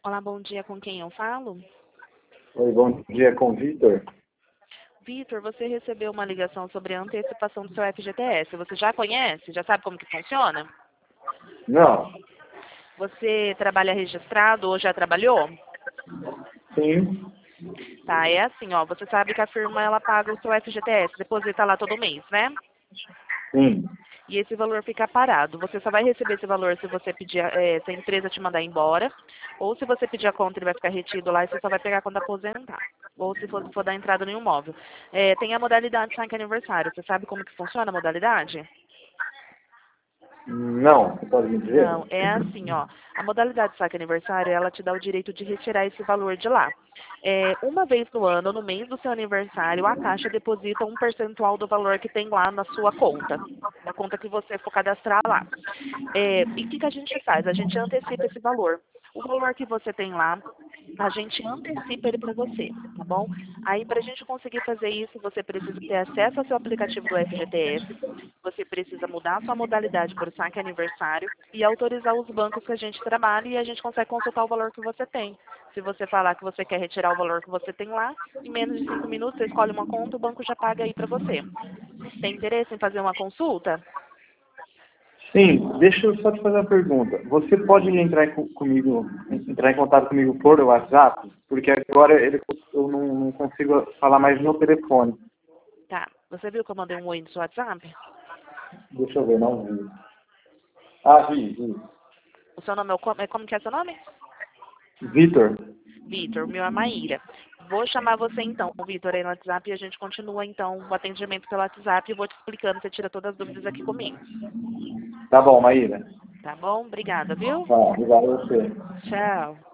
Olá, bom dia. Com quem eu falo? Oi, bom dia com o Vitor. Vitor, você recebeu uma ligação sobre a antecipação do seu FGTS. Você já conhece? Já sabe como que funciona? Não, Você trabalha registrado ou já trabalhou? sim, Tá, é assim, ó. Você sabe que a firma ela paga o seu FGTS, deposita lá todo mês, né? sim. E esse valor fica parado. Você só vai receber esse valor se você pedir, se a empresa te mandar embora, ou se você pedir a conta, ele vai ficar retido lá e você só vai pegar quando aposentar. Ou se for dar entrada no imóvel. Tem a modalidade saque aniversário. Você sabe como que funciona a modalidade? Não, você pode me dizer? Não, é assim, ó. A modalidade saque aniversário, ela te dá o direito de retirar esse valor de lá. Uma vez no ano, no mês do seu aniversário, a Caixa deposita um percentual do valor que tem lá na sua conta, na conta que você for cadastrar lá. E o que a gente faz? A gente antecipa esse valor. O valor que você tem lá, a gente antecipa ele para você, tá bom? Aí, para a gente conseguir fazer isso, você precisa ter acesso ao seu aplicativo do FGTS, você precisa mudar a sua modalidade para o saque aniversário e autorizar os bancos que a gente trabalha e a gente consegue consultar o valor que você tem. Se você falar que você quer retirar o valor que você tem lá, em menos de 5 minutos você escolhe uma conta, o banco já paga aí para você. Tem interesse em fazer uma consulta? Sim, deixa eu só te fazer uma pergunta. Você pode entrar comigo, entrar em contato comigo por WhatsApp? Porque agora eu não consigo falar mais no telefone. Tá. Você viu que eu mandei um oi no seu WhatsApp? Deixa eu ver, não vi. Ah, vi. O seu nome como que é seu nome? Vitor, Vitor, o meu é Maíra. Vou chamar você então, Vitor, aí no WhatsApp e a gente continua então o atendimento pelo WhatsApp e vou te explicando, você tira todas as dúvidas aqui comigo. tá bom, Maíra. Tá bom? Obrigada, viu? Tá, obrigado a você. Tchau.